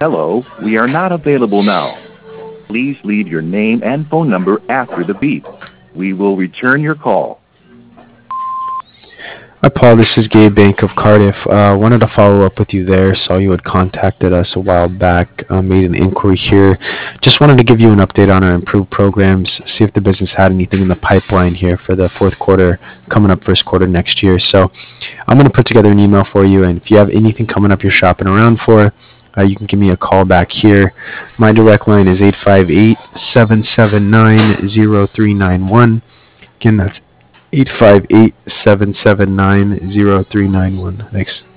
Hello, we are not available now. Please leave your name and phone number after the beep. We will return your call. Hi, Paul. This is Gabe Bank of Cardiff. Wanted to follow up with you there. Saw you had contacted us a while back, made an inquiry here. Just wanted to give you an update on our improved programs, see if the business had anything in the pipeline here for the fourth quarter, coming up first quarter next year. So I'm going to put together an email for you, and if you have anything coming up you're shopping around for, you can give me a call back here. My direct line is 858-779-0391. Again, that's 858-779-0391. Thanks.